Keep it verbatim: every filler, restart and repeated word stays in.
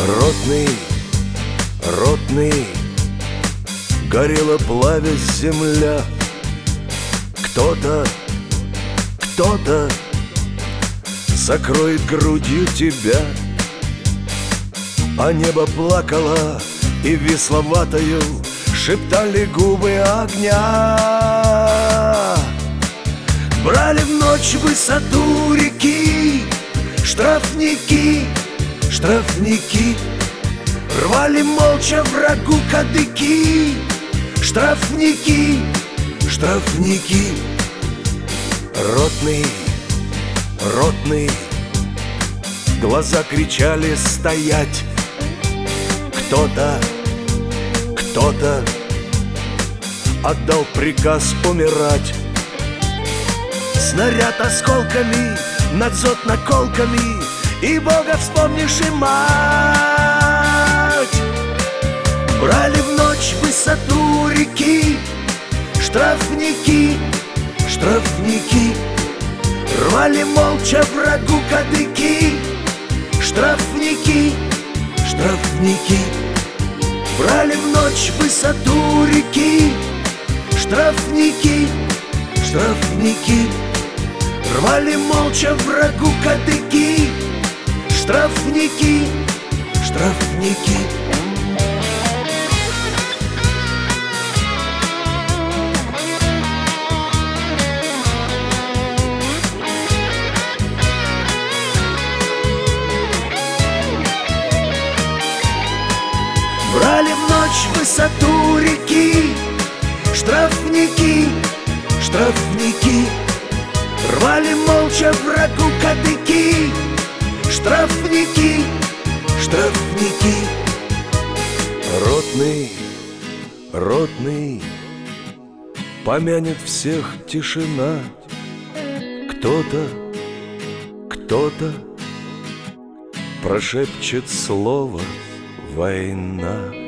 Ротный, ротный, горела плавясь земля. Кто-то, кто-то закроет грудью тебя. А небо плакало, и весловатою шептали губы огня. Брали в ночь высоту реки штрафники, штрафники. Рвали молча врагу кадыки штрафники, штрафники. Ротный, ротный, глаза кричали стоять. Кто-то, кто-то отдал приказ умирать. Снаряд осколками, надзот наколками, и Бога вспомнишь, и мать. Брали в ночь высоту реки штрафники, штрафники. Рвали молча врагу кадыки штрафники, штрафники. Брали в ночь высоту реки штрафники, штрафники. Рвали молча врагу кадыки штрафники, штрафники. Брали в ночь высоту реки штрафники, штрафники. Рвали молча врагу кадыки штрафники, штрафники. Ротный, ротный, помянет всех тишина. Кто-то, кто-то прошепчет слово «война».